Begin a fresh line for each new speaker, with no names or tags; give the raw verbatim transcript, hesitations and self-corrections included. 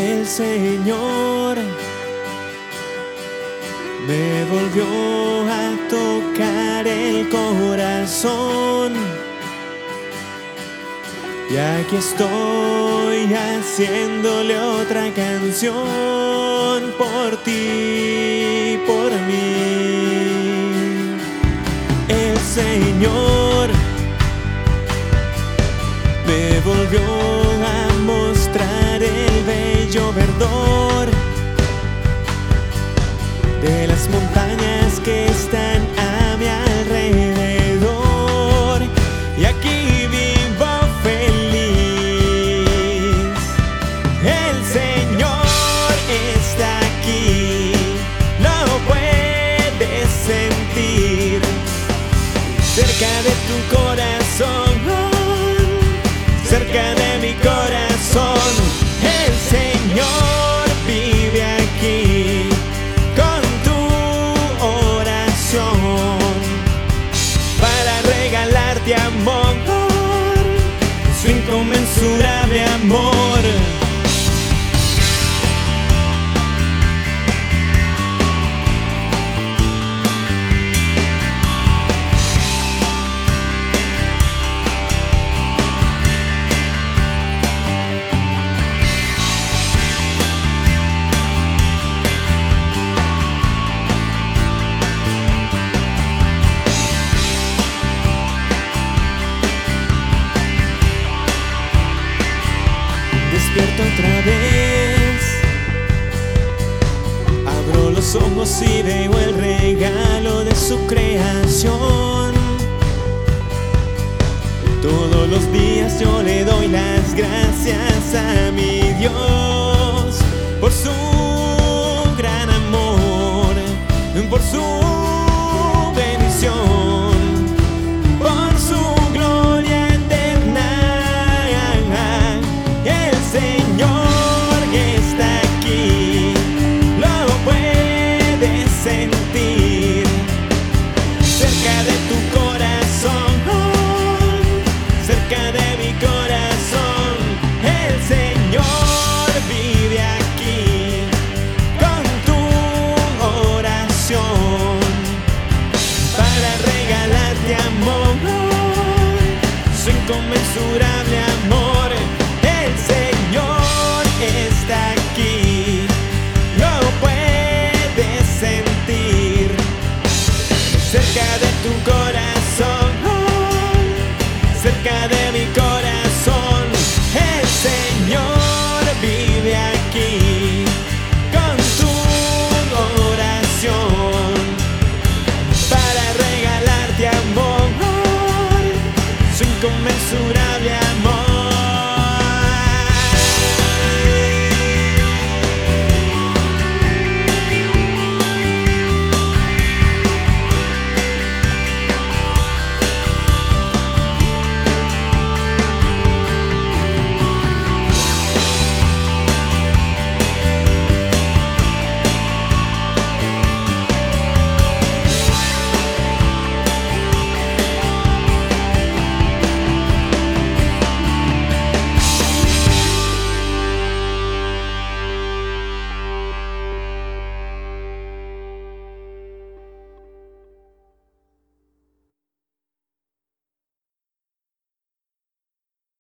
El Señor me volvió a tocar el corazón, y aquí estoy haciéndole otra canción por ti, por mí. El Señor me volvió a mostrar el bello verdor de las montañas que están a mi alrededor, y aquí vivo feliz. El Señor está aquí, lo puedes sentir cerca de tu corazón, cerca de mi corazón. El Señor vive aquí con tu oración para regalarte amor, su inconmensurable amor. Despierto otra vez, abro los ojos y veo el regalo de su creación. Todos los días yo le doy las gracias a mi Dios.